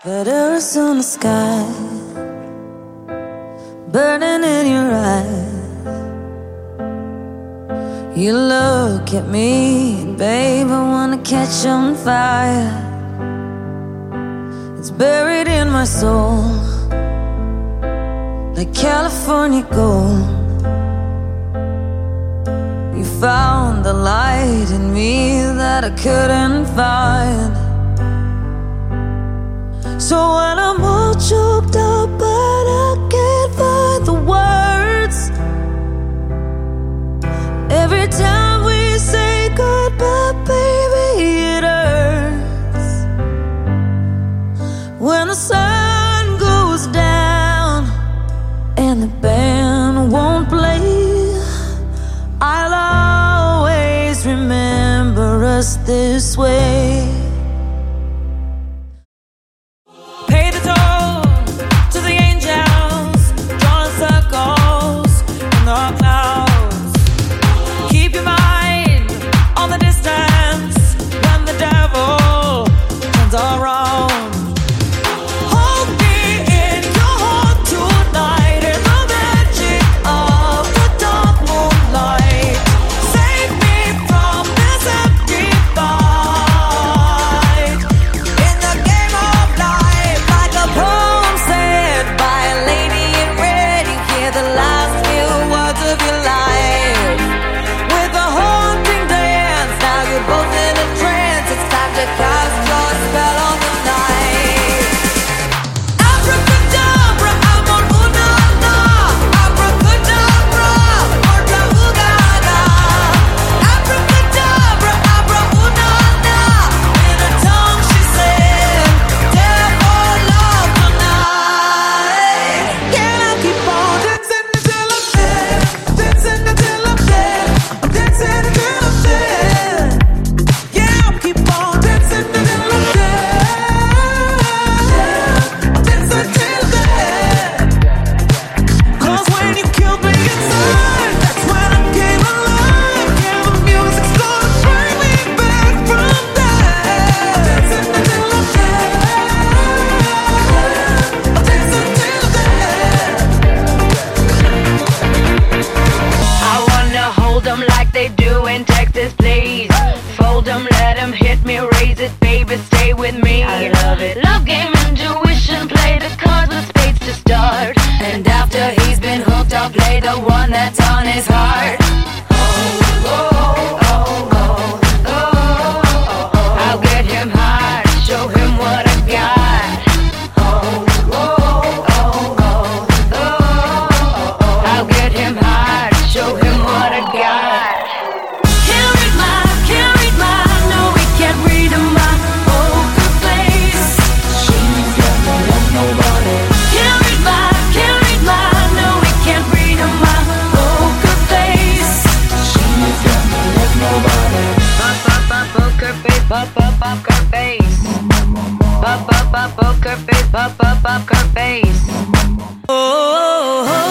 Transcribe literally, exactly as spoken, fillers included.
Red Arizona sky burning in your eyes. You look at me and babe, I wanna catch on fire. It's buried in my soul like California gold. You found the light in me that I couldn't find. So when I'm all choked up but I can't find the words, every time we say goodbye, baby, it hurts. When the sun goes down and the band won't play, I'll always remember us this way. They do in Texas, please. Fold them, let them hit me, raise it, baby, stay with me. I love it. Love game, intuition, play the cards with spades to start. And after he's been hooked, I'll play the one that's on his heart. Oh, oh, oh, oh, oh, oh, oh. I'll get him hard, show him what I got. Oh, oh, oh, oh, oh, oh, oh. I'll get him hard, show him what I got. Pop up up her face. Pop up up poker face. Pop up up her face. Oh.